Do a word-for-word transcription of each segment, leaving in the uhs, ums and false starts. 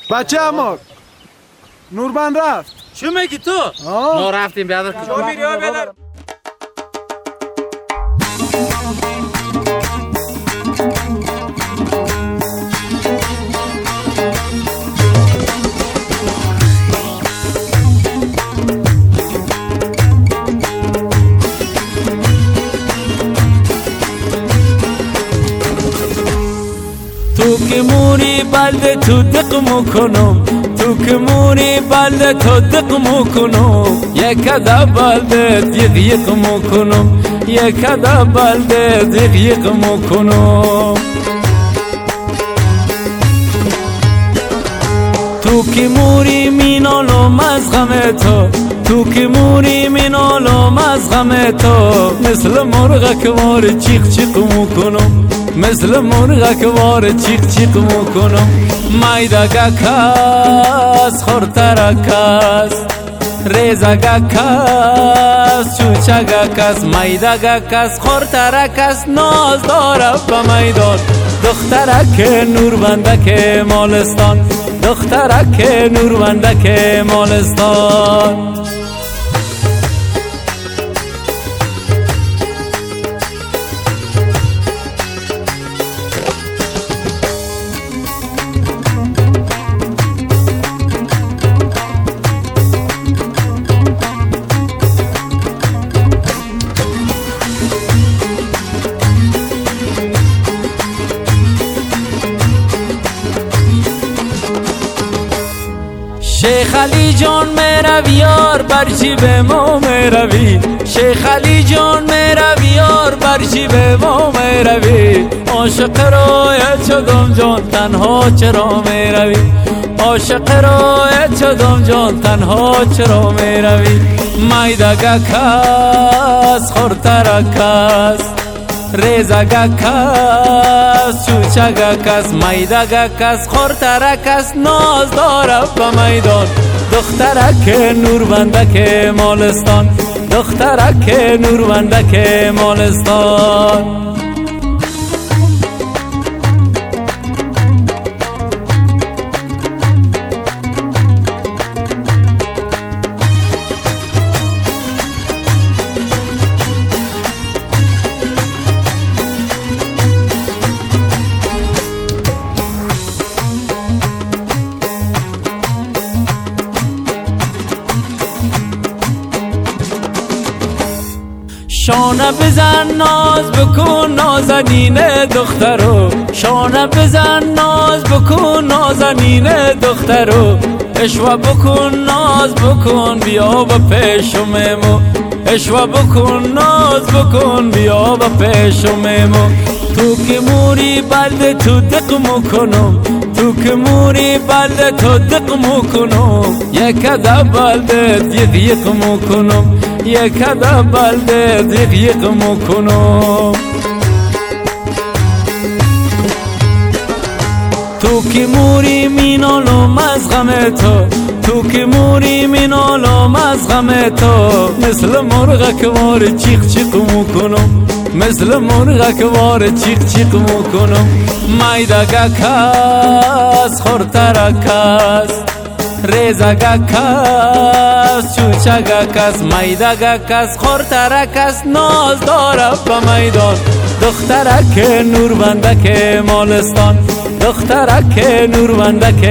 بچه امار نوربند رفت. چی میگی تو؟ ما رفتیم بیادر کجا میری ها بیادر؟ تو که موری بلده تو دق میکنم، تو که موری بلده تو دق میکنم، یک ادا بلده دیق یک میکنم، یک ادا بلده دیق یک میکنم. تو که موری مینالم از غم تو، تو که موری مینالم از غم تو، مثل مرغ که وار چیق چیق میکنم، مثل مرغ که وار چیق چیق میکنم. مایدگا کس خورتر کس ریزگا کس چوچگا کس، مایدگا کس خورتر کس ناز داره به میدان. دخترک نوربندک مالستان، دخترک نوربندک مالستان. شیخ علی جان میروی یار بر جیب ما میروی، شیخ علی جان میروی یار بر جیب ما میروی. عاشق رای چدم جان تنها چرا میروی، عاشق رای چدم جان تنها چرا میروی. مایدگا کس خورتر کس ریزگا کس چوچگا کس، مایدگا کس خورتر کس ناز داره به میدان. دخترک نوربندک مالستان، دخترک نوربندک مالستان. شانه بزن ناز بکن نازنین دخترو، شانه بزن ناز بکن نازنین دخترو. اشوا بکن ناز بکن بیا با پیشممو، اشوا بکن ناز بکن بیا با پیشممو. تو که موری بلده تو دق میکنم، تو که موری بلده تو دق میکنم، یک ادا بلده دیق یک میکنم، یک ادا بلده دیق یک میکنم. تو که موری مینالم از غم تو، تو که موری مینالم از غم تو، مثل مرغ که وار چیق چیق میکنم، مثل مرغ که وار چیق چیق میکنم. مایدگا کس خورتر کس ریزگا کس چوچگا کس، مایدگا کس خورتر کس ناز داره به میدان. دخترک نوربندک مالستان، دخترک نوربندک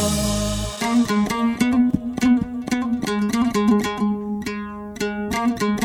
مالستان.